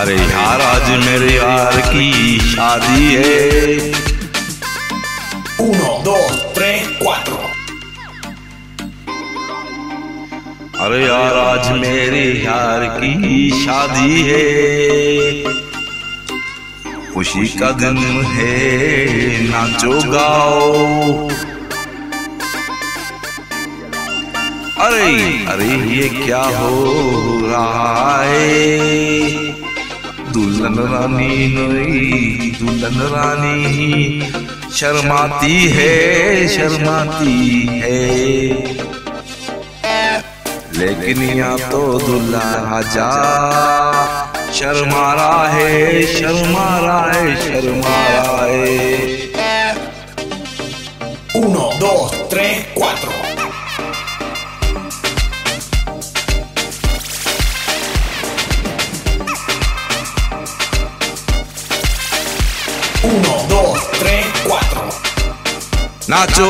अरे यार आज मेरे यार की शादी है। 1, 2, 3, 4। अरे यार आज मेरे यार की शादी है, खुशी का दिन है, नाचो गाओ। अरे अरे ये क्या हो रहा है, दुल्हन रानी नहीं दुल्हन रानी शर्माती है शर्माती है, लेकिन यहाँ तो दूल्हा राजा शर्मा रहा है शर्मा रहा है शर्मा रहा है। 1, 2, 3, 4। 1, 2, 3, 4। नाचो।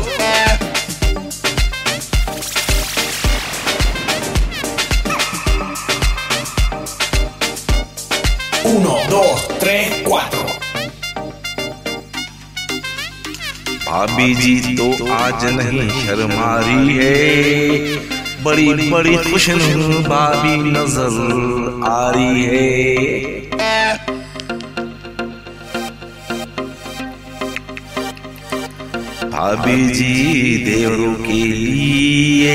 1, 2, 3, 4। भाभी जी तो आज नहीं शर्मा रही है, बड़ी बड़ी खुशनुमा भाभी नजर आ रही है। भाभी जी देवरों के लिए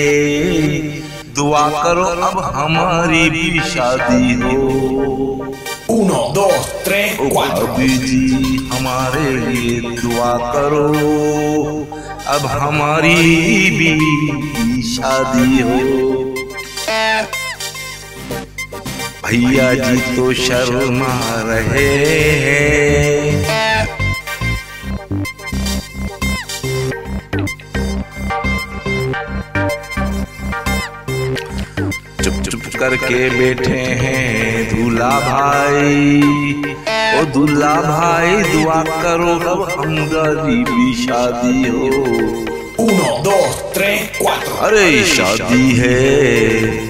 दुआ करो अब हमारी भी शादी हो। 1, 2, 3, 4। भाभी जी हमारे लिए दुआ करो अब हमारी भी शादी हो। भैया जी तो शर्मा रहे हैं, चुप चुप करके बैठे हैं दूल्हा भाई। ओ दूल्हा भाई दुआ करो अब हमारी भी शादी हो। 1, 2, 3, 4। अरे शादी है।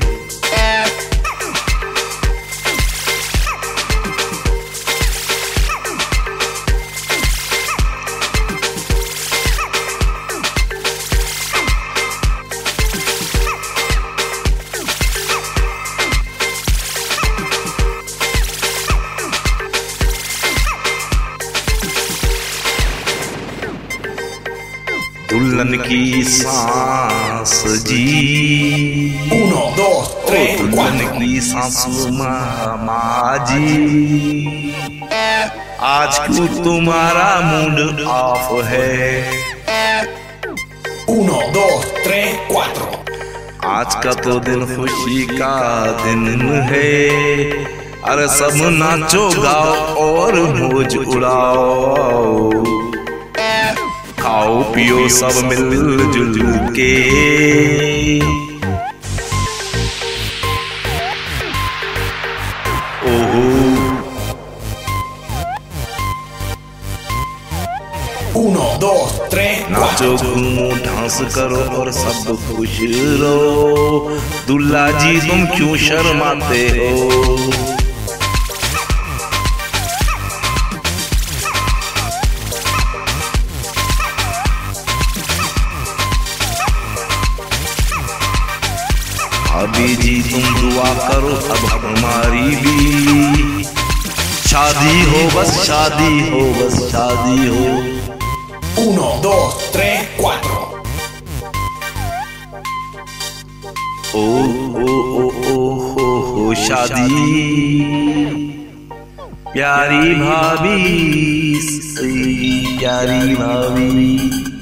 दुल्हन की सांस जी। 1, 2, 3, 4। दुल्हन की सासू माँ जी, आज क्यों तुम्हारा मूड ऑफ है। 1, 2, 3, 4। आज का तो दिन खुशी का दिन है, अरे सब नाचो गाओ और मौज उड़ाओ, खाओ पियो सब मिलजुल के। ओहो 1, 2, 3, 4। नाचो घूमो डांस करो और सब खुश रहो। दूल्हा जी तुम क्यों शर्माते हो। भाभी जी तुम दुआ करो अब हमारी भी शादी हो, बस शादी हो, बस शादी हो। 1, 2, 3, 4। ओ ओ ओ ओ हो शादी, प्यारी भाभी प्यारी भाभी।